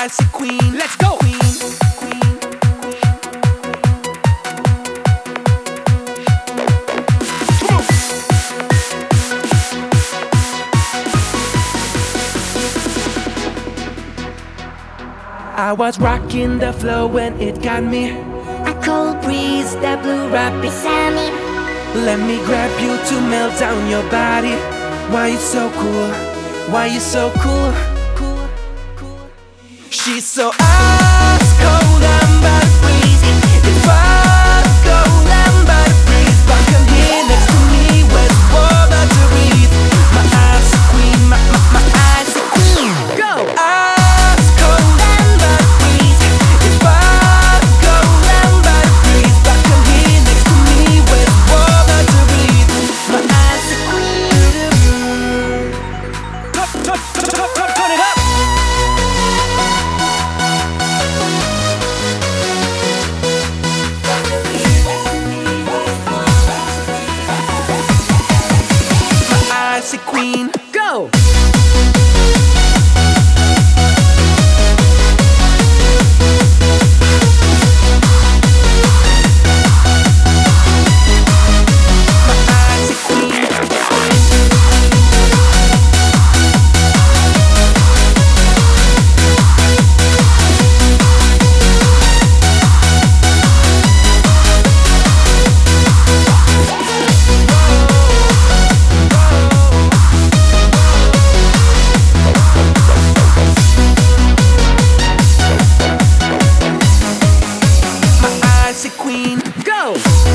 icy queen. Let's go. I was rocking the flow when it got me. A cold breeze that blew right beside me. Let me grab you to melt down your body. Why you so cool? Why you so cool? She's so ice cold, I'm about to freeze. If I cold, I'm about to freeze. But come here next to me, where it's warmer to breathe. My icy queen, my icy queen. Go! Ice cold, I'm about to freeze. If I cold, I'm about to freeze. But come here next to me, where it's warmer to breathe. My icy queen. Turn it up! Icy queen, go! Queen, go!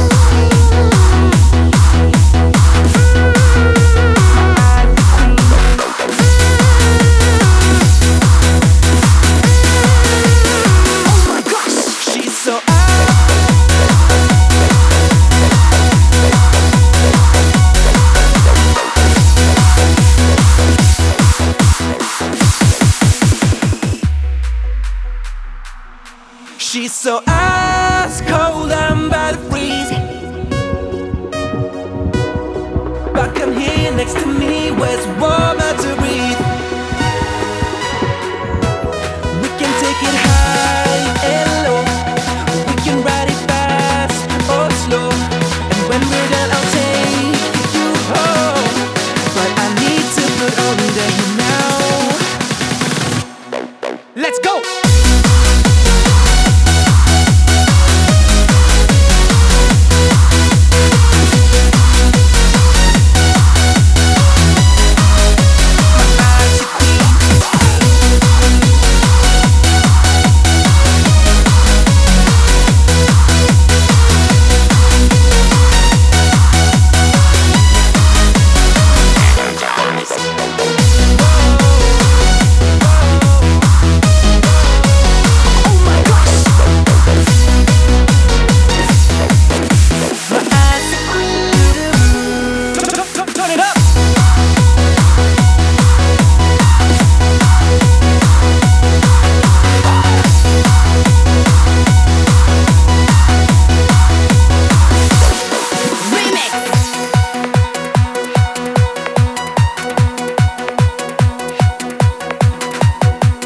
Oh my gosh, she's so she's so ice cold, I'm about to freeze. But come here next to me, where it's warmer to breathe. We can take it high and low. We can ride it fast or slow. And when we're done, I'll take you home. But I need to put under you now. Let's go!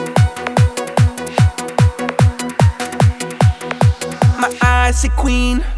Icy queen.